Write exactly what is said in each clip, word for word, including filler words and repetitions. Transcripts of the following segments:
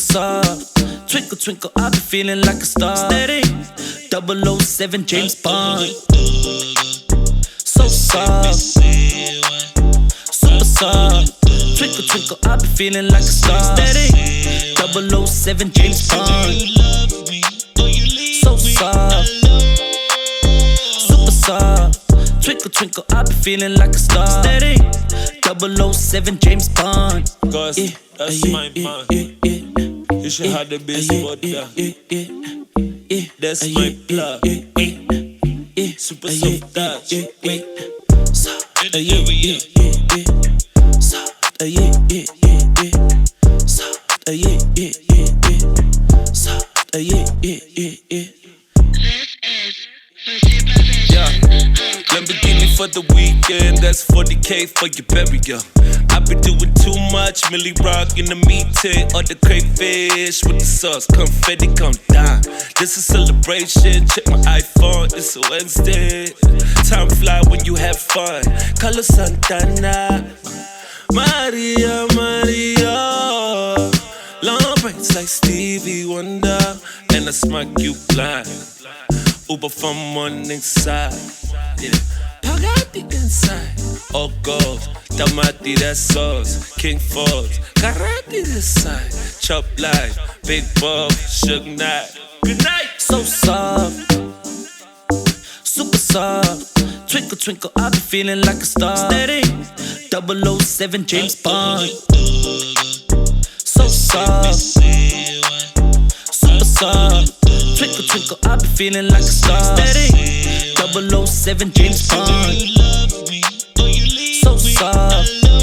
soft. Twinkle, twinkle, I be feeling like a star. Steady. double oh seven James Bond. So soft. Super soft. Twinkle, twinkle, I be feeling like a star. Steady. double oh seven James Bond. So soft. Super soft. Twinkle, twinkle, I be feeling like a star. Steady. double oh seven James Bond. Cause yeah, that's yeah, my yeah, man. Yeah, yeah, you should yeah, have the best yeah, but yeah, that. yeah, yeah, yeah, That's yeah, my yeah, plug. yeah, yeah, yeah, Super yeah, soft yeah, touch. yeah, yeah. So, uh, yeah, yeah, yeah, yeah. So, uh, yeah, yeah, yeah, yeah. So, uh, yeah, yeah, yeah, yeah. So, uh, yeah, yeah, yeah, yeah. Yeah, Lamborghini for the weekend, that's forty K for your burial. I been doing too much, Millie Rock in the meeting, or the crayfish with the sauce, confetti come down. This is celebration, check my iPhone, it's a Wednesday. Time fly when you have fun, Carlos Santana. Maria, Maria. Long braids like Stevie Wonder, and I smack you blind. Uber from morning side, yeah. Pagati inside, all gold. Tamati, that sauce. King Forbes, karate this side. Chop life, big ball, Suge Knight. Good night. So soft, super soft. Twinkle, twinkle, I be feeling like a star. Steady. double oh seven James Bond. So soft, super soft. Twinkle, twinkle, I be feeling like a star. Steady. double oh seven James Bond. So soft,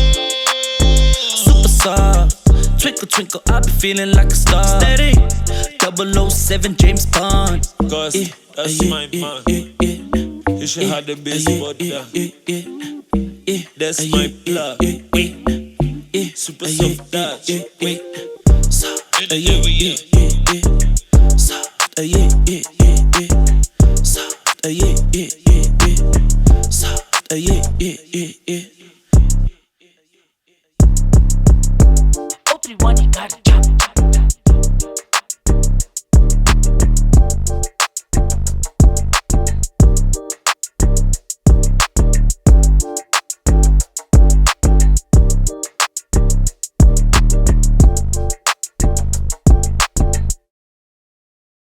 super soft. Twinkle, twinkle, I be feeling like a star. Steady. double oh seven James Bond. Cause Yeah, that's yeah, my yeah, man. yeah, yeah. You should have the best yeah, but yeah, that. yeah, yeah, yeah. That's Yeah, my yeah, plug. yeah, yeah, yeah. Super Yeah, soft yeah, touch. yeah, yeah. So, uh, yeah, yeah, yeah, yeah. So, uh, yeah, yeah, yeah, yeah. So, uh, yeah, yeah.